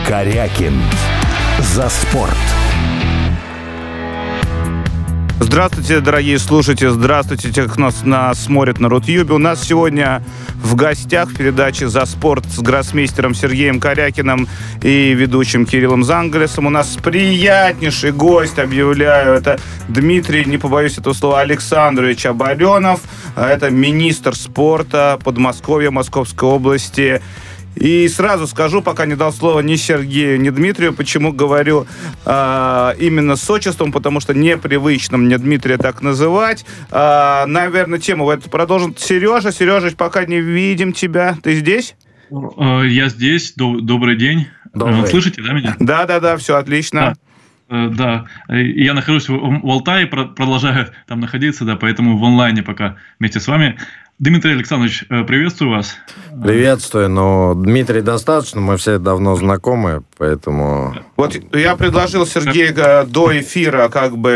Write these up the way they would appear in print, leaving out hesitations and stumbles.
Корякин. За спорт. Здравствуйте, дорогие слушатели, здравствуйте, те, кто нас смотрит на Рутюбе. У нас сегодня в гостях в передаче «За спорт» с гроссмейстером Сергеем Корякиным и ведущим Кириллом Зангалисом. У нас приятнейший гость, объявляю, это Дмитрий, не побоюсь этого слова, Александрович Оборенов. Это министр спорта Подмосковья, Московской области. И сразу скажу, пока не дал слова ни Сергею, ни Дмитрию, почему говорю именно с отчеством, потому что непривычно мне Дмитрия так называть. Наверное, тему это продолжит Сережа. Сережа, пока не видим тебя. Ты здесь? Я здесь. Добрый день. Добрый. Слышите, да, меня? Да, все отлично. Да, я нахожусь в Алтае, продолжаю там находиться, да, поэтому в онлайне пока вместе с вами. Дмитрий Александрович, приветствую вас. Приветствую, но Дмитрий достаточно, мы все давно знакомы, поэтому... Вот я предложил Сергею до эфира,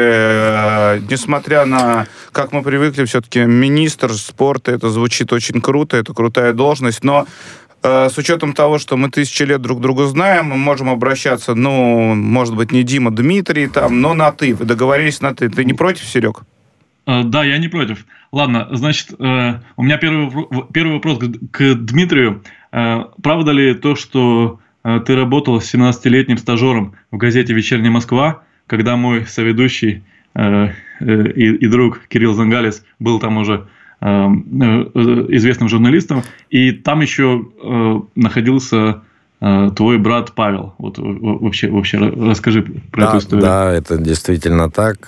несмотря на, как мы привыкли, все-таки министр спорта, это звучит очень круто, это крутая должность, но с учетом того, что мы 1000 лет друг друга знаем, мы можем обращаться, может быть, не Дима, Дмитрий, но на «ты». Вы договорились на «ты». Ты не против, Серег? Да, я не против. Ладно, значит, у меня первый вопрос к Дмитрию. Правда ли то, что ты работал с 17-летним стажером в газете «Вечерняя Москва», когда мой соведущий и друг Кирилл Зангалис был там уже известным журналистом, и там еще находился твой брат Павел? Вот вообще расскажи про эту историю. Да, это действительно так.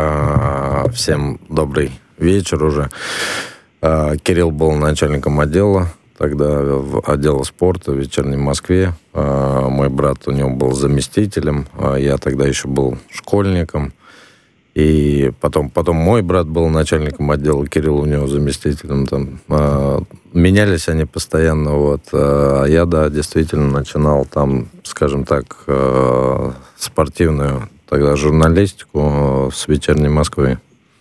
Всем добрый вечер уже. Кирилл был начальником отдела, тогда отдела спорта в «Вечерней Москве». Мой брат у него был заместителем, я тогда еще был школьником. И потом мой брат был начальником отдела, Кирилл у него заместителем. Там, менялись они постоянно. Вот. А я, да, действительно начинал там, скажем так, спортивную тогда журналистику с «Вечерней Москвы».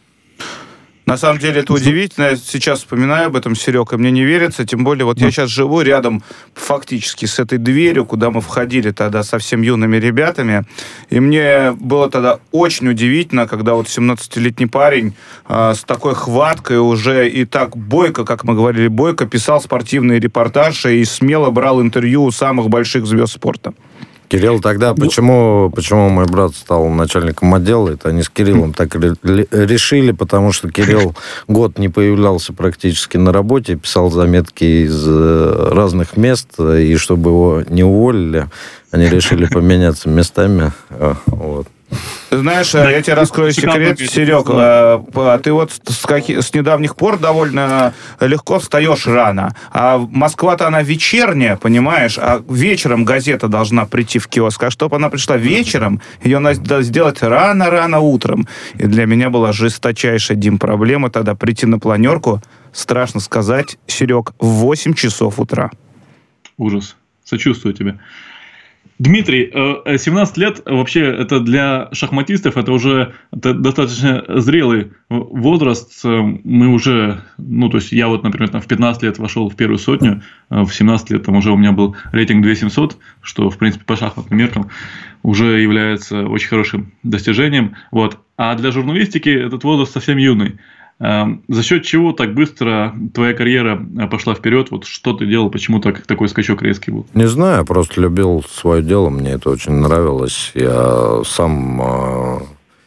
На самом деле это удивительно. Я сейчас вспоминаю об этом, Серега, мне не верится. Тем более, вот я сейчас живу рядом фактически с этой дверью, куда мы входили тогда совсем юными ребятами. И мне было тогда очень удивительно, когда вот 17-летний парень с такой хваткой уже и так бойко, как мы говорили, бойко писал спортивные репортажи и смело брал интервью у самых больших звезд спорта. Кирилл тогда, почему мой брат стал начальником отдела, это они с Кириллом так решили, потому что Кирилл год не появлялся практически на работе, писал заметки из разных мест, и чтобы его не уволили, они решили поменяться местами. Вот. Знаешь, я тебе раскрою секрет, Серег, ты вот с недавних пор довольно легко встаешь рано, а Москва-то она вечерняя, понимаешь, а вечером газета должна прийти в киоск, а чтобы она пришла вечером, ее надо сделать рано-рано утром. И для меня была жесточайшая, Дим, проблема тогда прийти на планерку, страшно сказать, Серег, в 8 часов утра. Ужас. Сочувствую тебе. Дмитрий, 17 лет, вообще, это для шахматистов, это уже достаточно зрелый возраст. Мы уже, то есть я вот, например, в 15 лет вошел в первую сотню, в 17 лет там уже у меня был рейтинг 2700, что, в принципе, по шахматным меркам уже является очень хорошим достижением. Вот. А для журналистики этот возраст совсем юный. За счет чего так быстро твоя карьера пошла вперед? Вот что ты делал, почему такой скачок резкий был? Не знаю, я просто любил свое дело, мне это очень нравилось. Я сам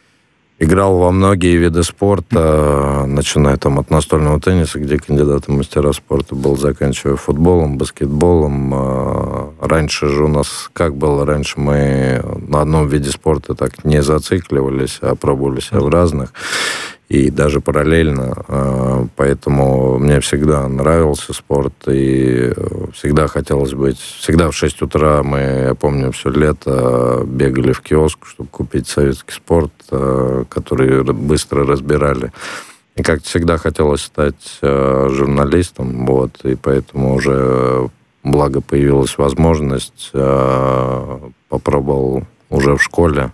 играл во многие виды спорта, начиная там от настольного тенниса, где кандидатом в мастера спорта был, заканчивая футболом, баскетболом. Раньше же у нас, как было раньше, мы на одном виде спорта так не зацикливались, а пробовали себя в разных. И даже параллельно. Поэтому мне всегда нравился спорт, и всегда хотелось быть... Всегда в 6 утра мы, я помню, все лето бегали в киоск, чтобы купить советский спорт, который быстро разбирали. И как-то всегда хотелось стать журналистом, вот, и поэтому уже, благо, появилась возможность, попробовал уже в школе.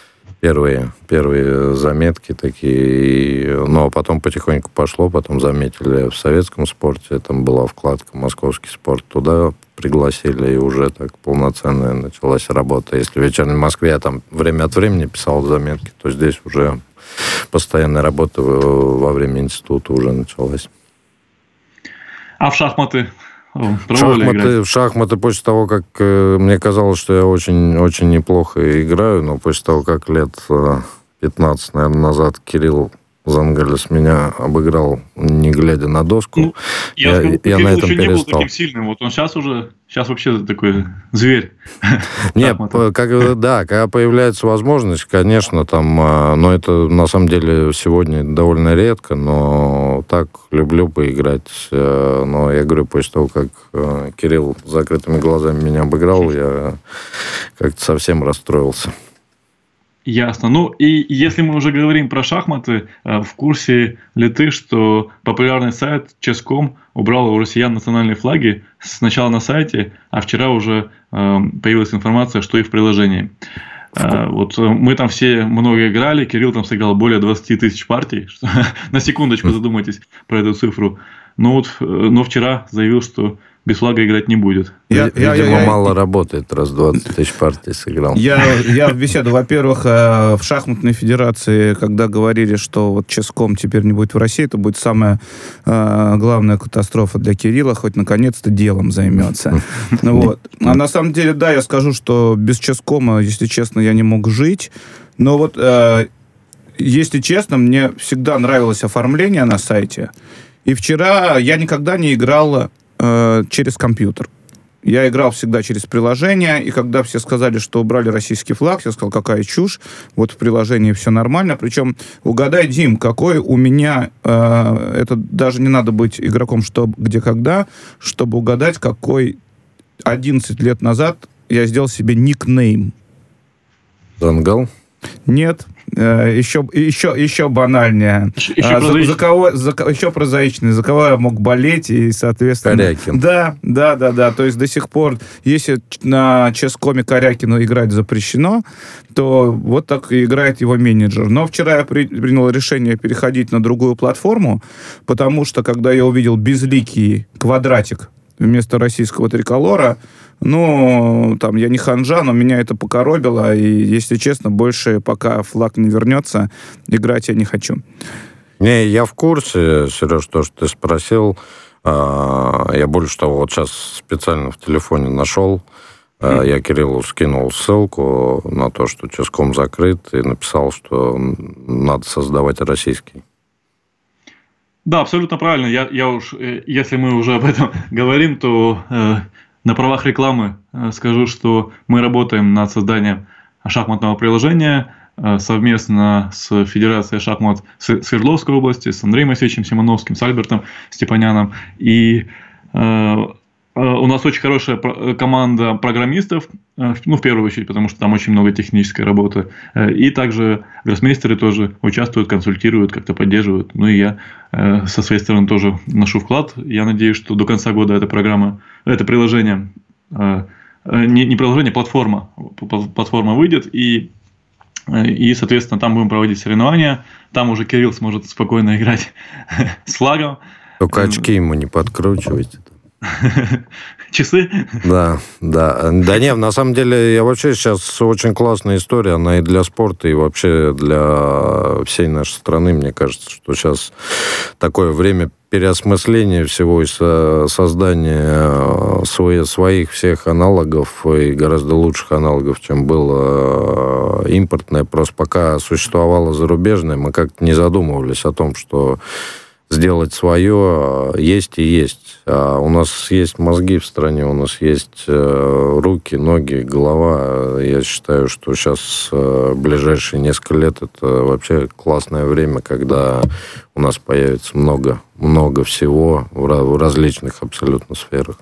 Первые заметки такие, но потом потихоньку пошло, потом заметили в советском спорте, там была вкладка «Московский спорт», туда пригласили, и уже так полноценная началась работа. Если в вечерней Москве я там время от времени писал заметки, то здесь уже постоянная работа во время института уже началась. А в шахматы? В шахматы после того, как мне казалось, что я очень неплохо играю, но после того, как лет 15, наверное, назад Кирилл Зангалис меня обыграл, не глядя на доску. Ну, я на этом еще перестал. Не был таким сильным. Вот он сейчас вообще такой зверь. Нет, когда появляется возможность, конечно, там, но это на самом деле сегодня довольно редко, но так люблю поиграть. Но я говорю, после того, как Кирилл с закрытыми глазами меня обыграл, я как-то совсем расстроился. Ясно. Ну, и если мы уже говорим про шахматы, в курсе ли ты, что популярный сайт Chess.com убрал у россиян национальные флаги сначала на сайте, а вчера уже появилась информация, что и в приложении. Вот мы там все много играли, Кирилл там сыграл более 20 тысяч партий. На секундочку задумайтесь про эту цифру. Но вчера заявил, что без флага играть не будет. Видимо, мало работает, раз 20 тысяч партий сыграл. Я в беседу, во-первых, в шахматной федерации, когда говорили, что вот Chess.com теперь не будет в России, это будет самая главная катастрофа для Кирилла, хоть наконец-то делом займется. Вот. А на самом деле, да, я скажу, что без Chess.com, если честно, я не мог жить. Но вот, если честно, мне всегда нравилось оформление на сайте. И вчера я никогда не играл через компьютер. Я играл всегда через приложение, и когда все сказали, что убрали российский флаг, я сказал, какая чушь, вот в приложении все нормально. Причем, угадай, Дим, какой у меня, это даже не надо быть игроком что, где, когда, чтобы угадать, какой 11 лет назад я сделал себе никнейм. Зангал? Нет. Еще банальнее. Еще прозаичнее. За кого я мог болеть, и, соответственно... Корякин. Да. То есть до сих пор, если на Chess.com Корякину играть запрещено, то вот так и играет его менеджер. Но вчера я принял решение переходить на другую платформу, потому что, когда я увидел безликий квадратик вместо российского триколора, ну, там, я не ханжа, но меня это покоробило, и, если честно, больше, пока флаг не вернется, играть я не хочу. Не, я в курсе, Сереж, то, что ты спросил. Я больше того, вот сейчас специально в телефоне нашел, я Кириллу скинул ссылку на то, что Chess.com закрыт, и написал, что надо создавать российский. Да, абсолютно правильно. Я уж, если мы уже об этом говорим, то на правах рекламы скажу, что мы работаем над созданием шахматного приложения совместно с Федерацией шахмат Свердловской области, с Андреем Моисеевичем Симоновским, с Альбертом Степаняном. И у нас очень хорошая команда программистов, ну, в первую очередь, потому что там очень много технической работы. И также гроссмейстеры тоже участвуют, консультируют, как-то поддерживают. Ну, и я со своей стороны тоже вношу вклад. Я надеюсь, что до конца года эта приложение, не приложение, платформа выйдет, и, соответственно, там будем проводить соревнования. Там уже Кирилл сможет спокойно играть с флагом. Только очки ему не подкручивайте. Часы? Да. Да нет, на самом деле, я вообще сейчас очень классная история, она и для спорта, и вообще для всей нашей страны. Мне кажется, что сейчас такое время переосмысления всего и создания своих всех аналогов, и гораздо лучших аналогов, чем было импортное. Просто пока существовало зарубежное, мы как-то не задумывались о том, что сделать свое есть и есть. А у нас есть мозги в стране, у нас есть руки, ноги, голова. Я считаю, что сейчас ближайшие несколько лет это вообще классное время, когда у нас появится много всего в различных абсолютно сферах.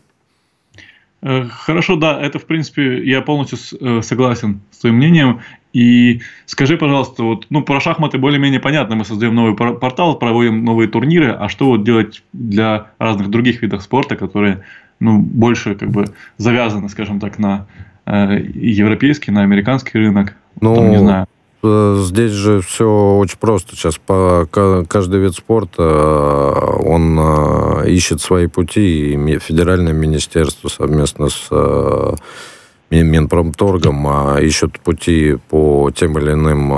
Хорошо, да, это, в принципе, я полностью согласен с твоим мнением. И скажи, пожалуйста, вот, про шахматы более-менее понятно, мы создаем новый портал, проводим новые турниры, а что вот делать для разных других видов спорта, которые, больше как бы завязаны, скажем так, на европейский, на американский рынок? Не знаю. здесь же все очень просто. Сейчас каждый вид спорта, он ищет свои пути, и федеральное министерство совместно с Минпромторгом ищут пути по тем или иным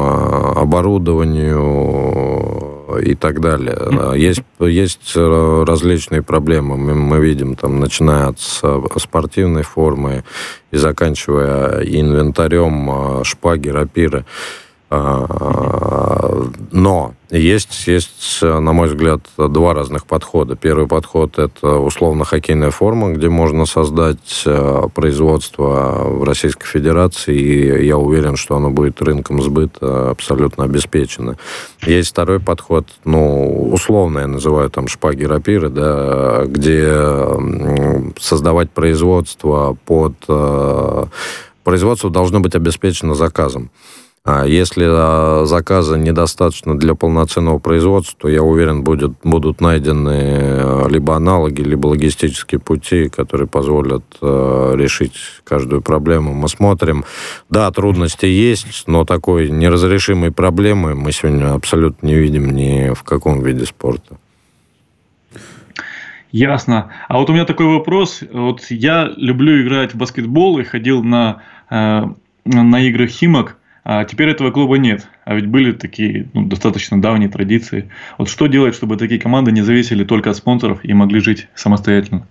оборудованию и так далее. Есть различные проблемы. Мы видим, там, начиная от спортивной формы и заканчивая инвентарем, шпаги, рапиры. Но есть, на мой взгляд, два разных подхода. Первый подход – это условно-хоккейная форма, где можно создать производство в Российской Федерации, и я уверен, что оно будет рынком сбыта абсолютно обеспечено. Есть второй подход, условно я называю там шпаги, рапиры, да, где создавать производство производство должно быть обеспечено заказом. Если заказа недостаточно для полноценного производства, то, я уверен, будут найдены либо аналоги, либо логистические пути, которые позволят решить каждую проблему. Мы смотрим, да, трудности есть, но такой неразрешимой проблемы мы сегодня абсолютно не видим ни в каком виде спорта. Ясно. А вот у меня такой вопрос. Вот я люблю играть в баскетбол и ходил на игры «Химок». А теперь этого клуба нет. А ведь были такие достаточно давние традиции. Вот что делать, чтобы такие команды не зависели только от спонсоров и могли жить самостоятельно?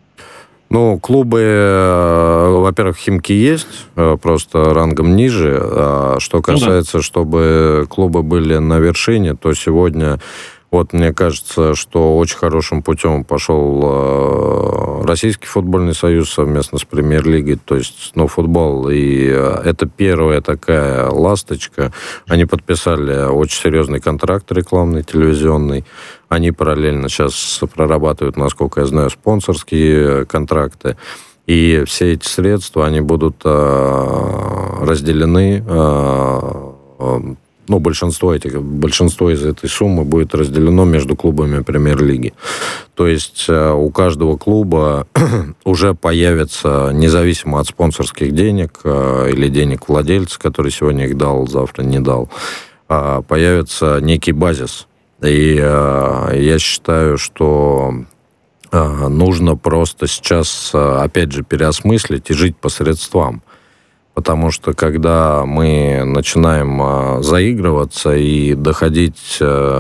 Клубы, во-первых, «Химки» есть, просто рангом ниже. Что касается, чтобы клубы были на вершине, то сегодня... мне кажется, что очень хорошим путем пошел Российский футбольный союз совместно с Премьер-лигой, то есть, футбол, и это первая такая ласточка. Они подписали очень серьезный контракт рекламный, телевизионный. Они параллельно сейчас прорабатывают, насколько я знаю, спонсорские контракты. И все эти средства, они будут разделены... большинство из этой суммы будет разделено между клубами Премьер-лиги. То есть у каждого клуба уже появится, независимо от спонсорских денег или денег владельца, который сегодня их дал, завтра не дал, появится некий базис. И я считаю, что нужно просто сейчас, опять же, переосмыслить и жить по средствам. Потому что когда мы начинаем заигрываться и доходить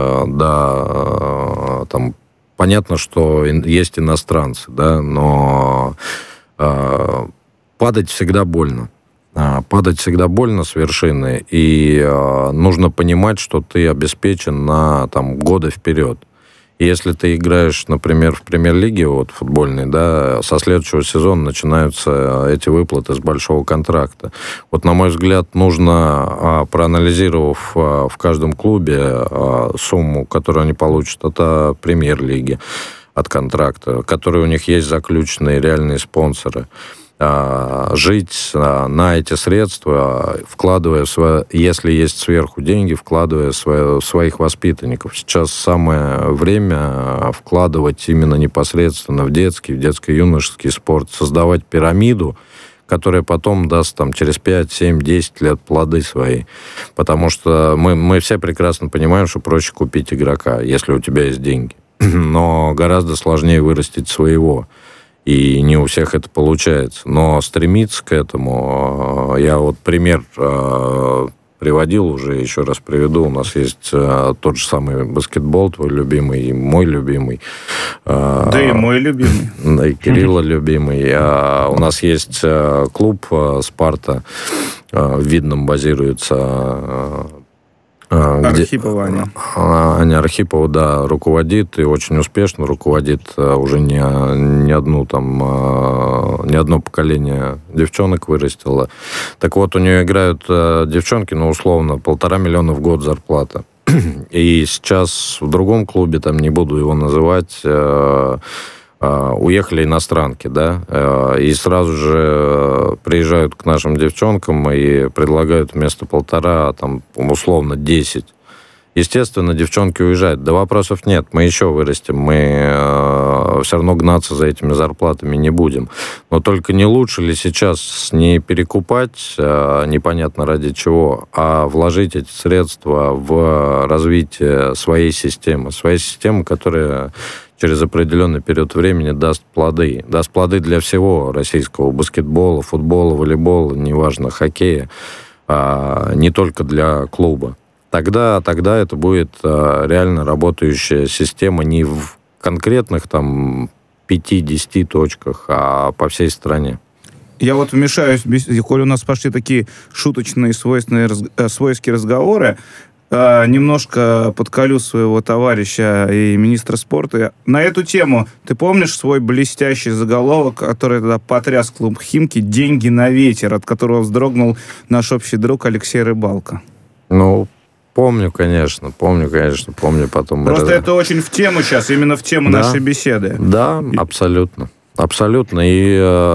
до... понятно, что есть иностранцы, да, но падать всегда больно. Падать всегда больно с вершины, и нужно понимать, что ты обеспечен на годы вперед. Если ты играешь, например, в Премьер-лиге футбольной, да, со следующего сезона начинаются эти выплаты с большого контракта. На мой взгляд, нужно, проанализировав в каждом клубе сумму, которую они получат от Премьер-лиги, от контракта, которые у них есть заключенные реальные спонсоры, жить на эти средства, вкладывая если есть сверху деньги, вкладывая в своих воспитанников. Сейчас самое время вкладывать именно непосредственно в детско-юношеский спорт, создавать пирамиду, которая потом даст через 5, 7, 10 лет плоды свои. Потому что мы все прекрасно понимаем, что проще купить игрока, если у тебя есть деньги. Но гораздо сложнее вырастить своего. И не у всех это получается. Но стремиться к этому... Я пример приводил уже, еще раз приведу. У нас есть тот же самый баскетбол, твой любимый, и мой любимый. Да и мой любимый. Да, и Кирилла любимый. У нас есть клуб «Спарта». В Видном базируется... Архипова Аня. Аня Архипова, да, руководит и очень успешно руководит. Уже не одно поколение девчонок вырастила. Так вот, у нее играют девчонки, условно, 1,5 миллиона в год зарплата. И сейчас в другом клубе, не буду его называть, уехали иностранки, да, и сразу же приезжают к нашим девчонкам и предлагают вместо 1,5, условно, 10. Естественно, девчонки уезжают. Да вопросов нет, мы еще вырастем. Мы все равно гнаться за этими зарплатами не будем. Но только не лучше ли сейчас не перекупать, непонятно ради чего, а вложить эти средства в развитие своей системы, которая через определенный период времени даст плоды. Даст плоды для всего российского баскетбола, футбола, волейбола, неважно, хоккея, не только для клуба. Тогда это будет реально работающая система не в конкретных там 5-10 точках, а по всей стране. Я вот вмешаюсь, коль у нас пошли такие шуточные, свойские разговоры, немножко подколю своего товарища и министра спорта. На эту тему ты помнишь свой блестящий заголовок, который тогда потряс клуб «Химки» «Деньги на ветер», от которого вздрогнул наш общий друг Алексей Рыбалко? Ну, помню, конечно, потом... Просто это очень в тему сейчас, именно в тему нашей беседы. Да, абсолютно. Абсолютно. И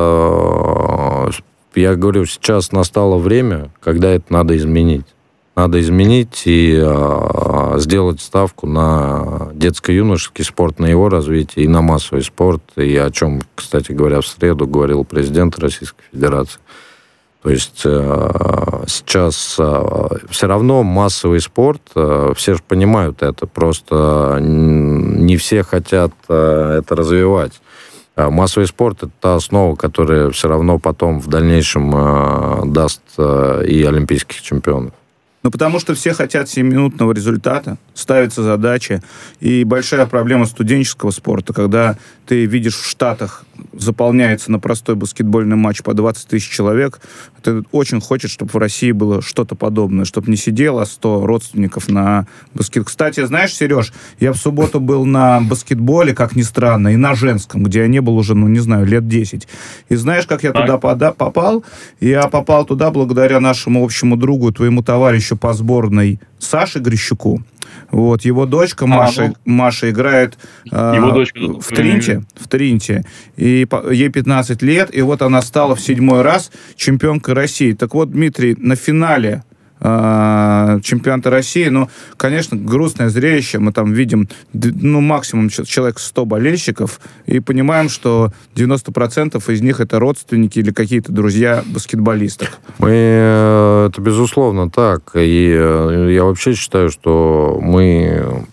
я говорю, сейчас настало время, когда это надо изменить. Надо изменить и сделать ставку на детско-юношеский спорт, на его развитие и на массовый спорт, и о чем, кстати говоря, в среду говорил президент Российской Федерации. То есть сейчас все равно массовый спорт, все же понимают это, просто не все хотят это развивать. Массовый спорт – это та основа, которая все равно потом в дальнейшем даст и олимпийских чемпионов. Ну, потому что все хотят 7-минутного результата, ставится задача. И большая проблема студенческого спорта, когда ты видишь в Штатах, заполняется на простой баскетбольный матч по 20 тысяч человек, ты очень хочешь, чтобы в России было что-то подобное, чтобы не сидело 100 родственников на баскет. Кстати, знаешь, Сереж, я в субботу был на баскетболе, как ни странно, и на женском, где я не был уже, лет 10. И знаешь, как я туда попал? Я попал туда благодаря нашему общему другу, твоему товарищу по сборной Саше Грищуку. Вот, его дочка Маша играет в Тринте, и ей 15 лет, и вот она стала в 7-й раз чемпионкой России. Так вот, Дмитрий, на финале чемпионата России, конечно, грустное зрелище, мы там видим, максимум человек 100 болельщиков, и понимаем, что 90% из них это родственники или какие-то друзья баскетболистов. Это безусловно так, и я вообще считаю, что мы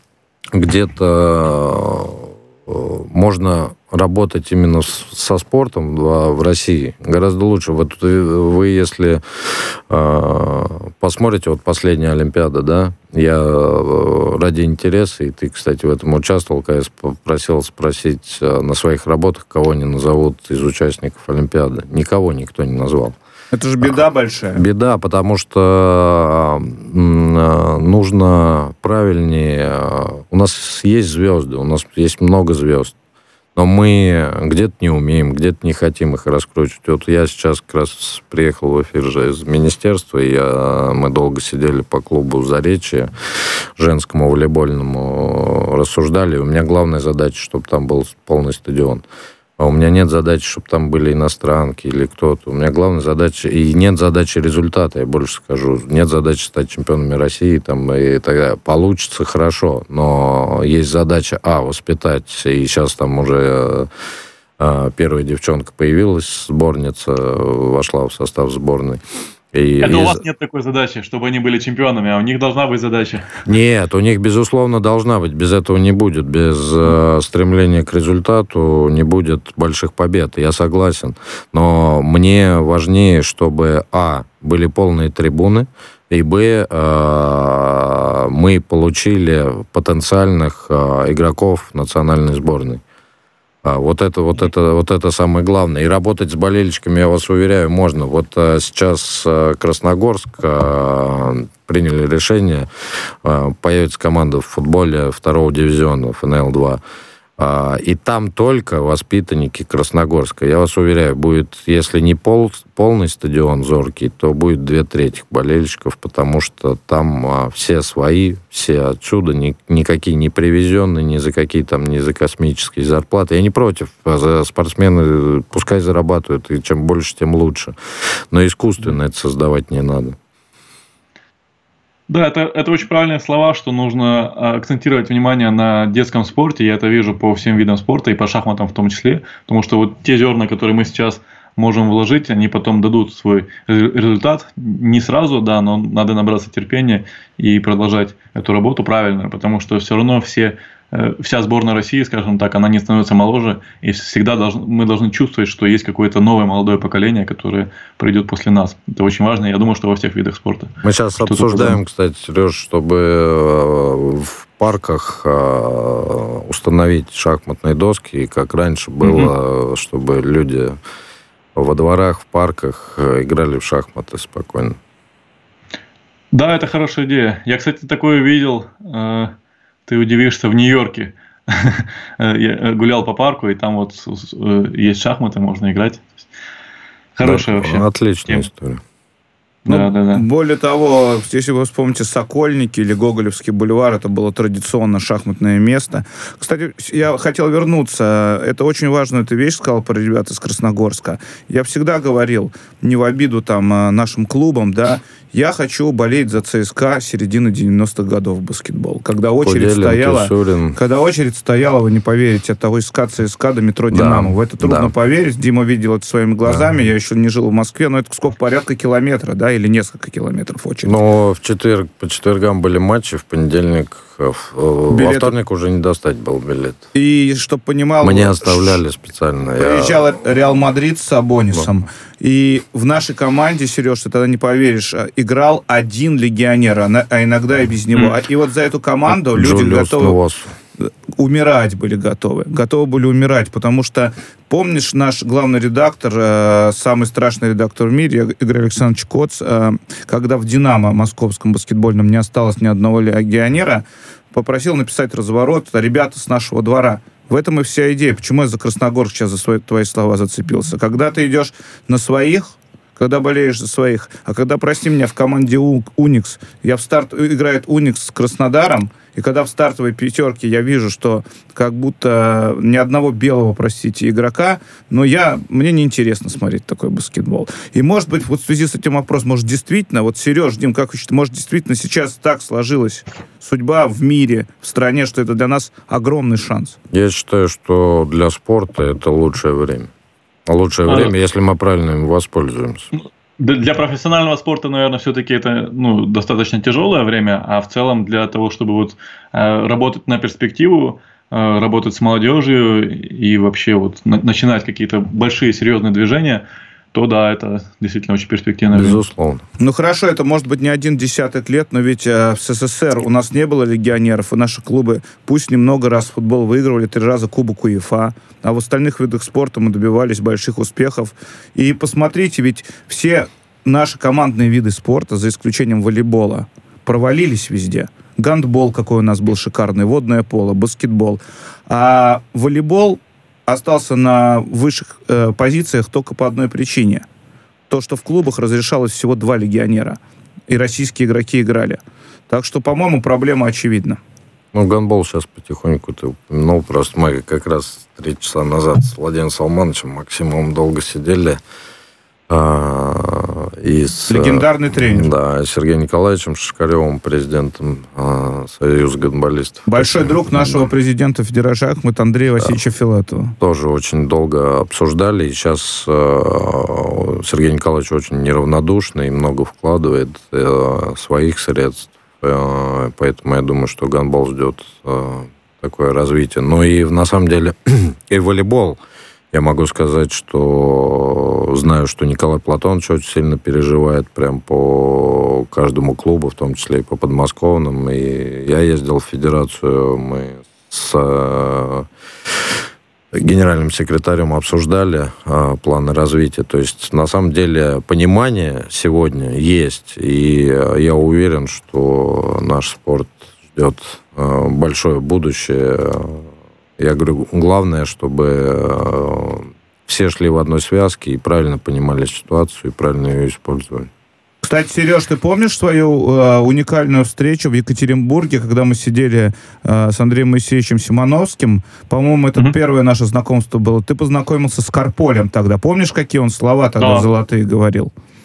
где-то можно работать именно со спортом в России гораздо лучше. Вот вы, если посмотрите, вот последняя Олимпиада, да, я ради интереса, и ты, кстати, в этом участвовал, когда я просил спросить на своих работах, кого они назовут из участников Олимпиады. Никого никто не назвал. Это же беда большая. Беда, потому что нужно правильнее... У нас есть звезды, у нас есть много звезд, но мы где-то не умеем, где-то не хотим их раскручивать. Вот я сейчас как раз приехал в эфир же из министерства, и мы долго сидели по клубу «Заречье», женскому волейбольному, рассуждали. У меня главная задача, чтобы там был полный стадион. А у меня нет задачи, чтобы там были иностранки или кто-то. У меня главная задача... И нет задачи результата, я больше скажу. Нет задачи стать чемпионами России, и тогда получится хорошо. Но есть задача, воспитать. И сейчас там уже первая девчонка появилась, сборница, вошла в состав сборной. Это у вас нет такой задачи, чтобы они были чемпионами, а у них должна быть задача. Нет, у них, безусловно, должна быть. Без этого не будет. Без стремления к результату не будет больших побед. Я согласен. Но мне важнее, чтобы, были полные трибуны, и, мы получили потенциальных игроков национальной сборной. Вот это самое главное. И работать с болельщиками, я вас уверяю, можно. Вот сейчас Красногорск приняли решение, появится команда в футболе 2-го дивизиона ФНЛ-2. И там только воспитанники Красногорска. Я вас уверяю, будет, если не полный стадион зоркий, то будет 2/3 болельщиков, потому что там все свои, все отсюда, никакие не привезенные, ни за космические зарплаты. Я не против. Спортсмены пускай зарабатывают, и чем больше, тем лучше. Но искусственно это создавать не надо. Да, это очень правильные слова, что нужно акцентировать внимание на детском спорте. Я это вижу по всем видам спорта и по шахматам в том числе. Потому что вот те зерна, которые мы сейчас можем вложить, они потом дадут свой результат. Не сразу, да, но надо набраться терпения и продолжать эту работу правильно. Потому что все равно вся сборная России, скажем так, она не становится моложе, и всегда мы должны чувствовать, что есть какое-то новое молодое поколение, которое придет после нас. Это очень важно, я думаю, что во всех видах спорта. Мы сейчас обсуждаем, кстати, Сереж, чтобы в парках установить шахматные доски, и как раньше было, чтобы люди во дворах, в парках играли в шахматы спокойно. Да, это хорошая идея. Я, кстати, такое видел... Ты удивишься, в Нью-Йорке я гулял по парку, и там вот есть шахматы, можно играть. Хорошая вообще. Отличная история. Да. Более того, если вы вспомните Сокольники или Гоголевский бульвар, это было традиционно шахматное место. Кстати, я хотел вернуться. Это очень важную ты вещь сказал про ребят из Красногорска. Я всегда говорил, не в обиду там нашим клубам, да, я хочу болеть за ЦСКА середины 90-х годов в баскетбол. Когда очередь стояла, вы не поверите, от того из ЦСКА до метро «Динамо». В это трудно поверить. Дима видел это своими глазами. Я еще не жил в Москве, но это сколько, порядка километра, да, или несколько километров очередь. Но по четвергам были матчи, в понедельник, во вторник уже не достать был билет. И чтобы понимал... Мне оставляли специально. Приезжал Реал Мадрид с Сабонисом. И в нашей команде, Сереж, ты тогда не поверишь, играл один легионер, а иногда и без него. И вот за эту команду люди готовы... Умирать были готовы. Готовы были умирать, потому что, помнишь, наш главный редактор, самый страшный редактор в мире, Игорь Александрович Коц, когда в «Динамо» московском баскетбольном не осталось ни одного легионера, попросил написать разворот ребята с нашего двора. В этом и вся идея. Почему я за Красногорск сейчас за твои слова зацепился? Когда ты идешь на своих, когда болеешь за своих, а когда, прости меня, в команде «Уникс», играет «Уникс» с Краснодаром, и когда в стартовой пятерке я вижу, что как будто ни одного белого, простите, игрока, но мне неинтересно смотреть такой баскетбол. И, может быть, вот в связи с этим вопросом, может, действительно, вот, Сереж, Дим, как вы считаете, может, действительно сейчас так сложилась судьба в мире, в стране, что это для нас огромный шанс? Я считаю, что для спорта это лучшее время. Лучшее время, если мы правильно им воспользуемся. Для профессионального спорта, наверное, все-таки это достаточно тяжелое время, а в целом для того, чтобы работать на перспективу, работать с молодежью и вообще начинать какие-то большие серьезные движения, то да, это действительно очень перспективно. Безусловно. Ну хорошо, это может быть не 10 лет, но ведь в СССР у нас не было легионеров, и наши клубы пусть немного раз в футбол выигрывали, 3 раза Кубок УЕФА, а в остальных видах спорта мы добивались больших успехов. И посмотрите, ведь все наши командные виды спорта, за исключением волейбола, провалились везде. Гандбол какой у нас был шикарный, водное поло, баскетбол. А волейбол остался на высших позициях только по одной причине. То, что в клубах разрешалось всего 2 легионера. И российские игроки играли. Так что, по-моему, проблема очевидна. Гандбол сейчас потихоньку ты упомянул. Просто мы как раз 3 часа назад с Владимиром Салмановичем Максимовым долго сидели. Легендарный тренер. Да, Сергеем Николаевичем Шишкаревым, президентом Союза гандболистов. Большой друг нашего президента Федерации шахмат Андрея Васильевича Филатова. Тоже очень долго обсуждали. И сейчас Сергей Николаевич очень неравнодушный и много вкладывает своих средств. Поэтому я думаю, что гандбол ждет такое развитие. Ну и на самом деле и волейбол. Я могу сказать, что знаю, что Николай Платонович очень сильно переживает прям по каждому клубу, в том числе и по подмосковным. И я ездил в федерацию, мы с генеральным секретарем обсуждали планы развития. То есть, на самом деле, понимание сегодня есть. И я уверен, что наш спорт ждет большое будущее. Я говорю, главное, чтобы все шли в одной связке и правильно понимали ситуацию и правильно ее использовали. Кстати, Сереж, ты помнишь свою уникальную встречу в Екатеринбурге, когда мы сидели с Андреем Моисеевичем Симоновским? По-моему, это первое наше знакомство было. Ты познакомился с Карполем тогда. Помнишь, какие он слова тогда золотые говорил?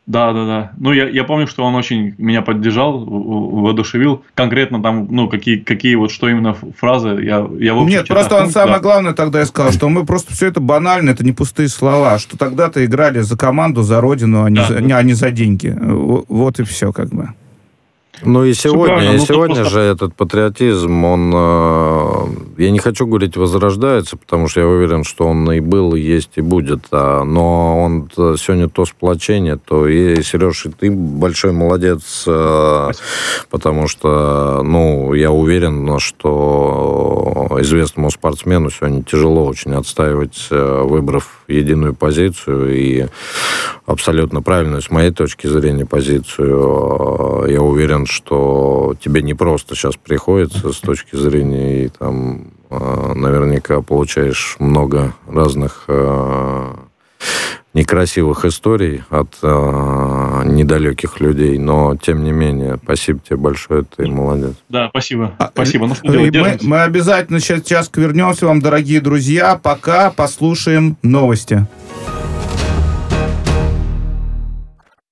Да. Ну, я помню, что он очень меня поддержал, воодушевил. Конкретно там, ну, какие вот, что именно фразы, я в общем Нет, просто он самое главное тогда и сказал, что мы просто все это банально, это не пустые слова, что тогда-то играли за команду, за родину, а не за деньги. Вот и все, как бы. Ну и сегодня же этот патриотизм, он, я не хочу говорить возрождается, потому что я уверен, что он и был, и есть, и будет, но он сегодня то сплочение, то и, Сереж, и ты большой молодец, потому что, ну, я уверен, что известному спортсмену сегодня тяжело очень отстаивать, выбрав единую позицию и абсолютно правильную, с моей точки зрения, позицию. Я уверен, что тебе не просто сейчас приходится с точки зрения, и там наверняка получаешь много разных некрасивых историй от недалеких людей, но тем не менее, спасибо тебе большое, ты молодец. Да, спасибо. Ну, что делать, мы обязательно сейчас вернемся вам, дорогие друзья. Пока послушаем новости.